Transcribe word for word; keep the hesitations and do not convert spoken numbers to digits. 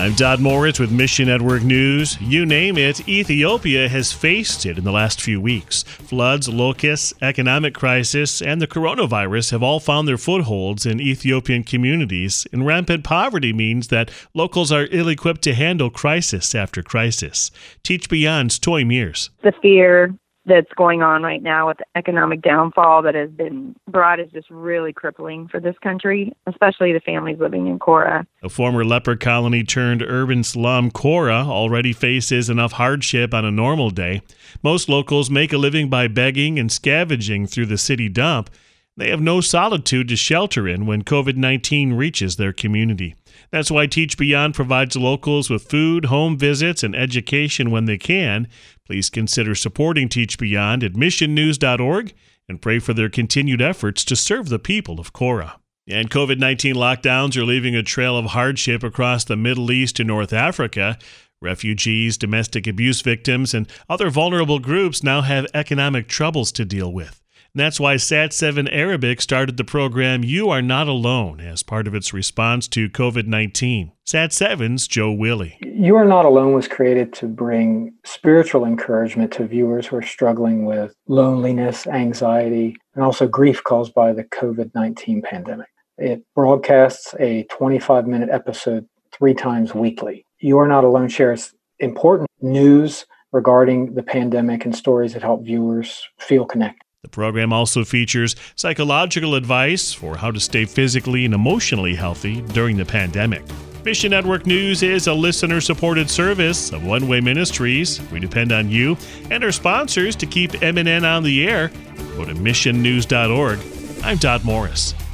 I'm Dodd Moritz with Mission Network News. You name it, Ethiopia has faced it in the last few weeks. Floods, locusts, economic crisis, and the coronavirus have all found their footholds in Ethiopian communities, and rampant poverty means that locals are ill-equipped to handle crisis after crisis. Teach Beyond's Toy Mears. The fear that's going on right now with the economic downfall that has been brought is just really crippling for this country, especially the families living in Kora. A former leper colony turned urban slum, Kora, already faces enough hardship on a normal day. Most locals make a living by begging and scavenging through the city dump. They have no solitude to shelter in when covid nineteen reaches their community. That's why Teach Beyond provides locals with food, home visits, and education when they can. Please consider supporting Teach Beyond at mission news dot org and pray for their continued efforts to serve the people of Kora. And covid nineteen lockdowns are leaving a trail of hardship across the Middle East and North Africa. Refugees, domestic abuse victims, and other vulnerable groups now have economic troubles to deal with. And that's why Sat seven Arabic started the program You Are Not Alone as part of its response to covid nineteen. Sat seven's Joe Willie. You Are Not Alone was created to bring spiritual encouragement to viewers who are struggling with loneliness, anxiety, and also grief caused by the covid nineteen pandemic. It broadcasts a twenty-five minute episode three times weekly. You Are Not Alone shares important news regarding the pandemic and stories that help viewers feel connected. The program also features psychological advice for how to stay physically and emotionally healthy during the pandemic. Mission Network News is a listener-supported service of One Way Ministries. We depend on you and our sponsors to keep M N N on the air. Go to mission news dot org. I'm Dodd Morris.